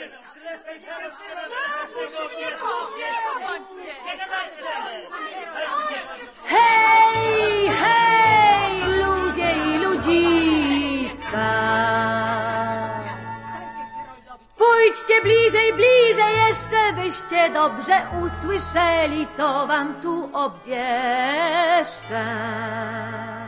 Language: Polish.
Hej, hej, ludzie i ludziska. Pójdźcie bliżej, bliżej jeszcze, byście dobrze usłyszeli, co wam tu obwieszczę.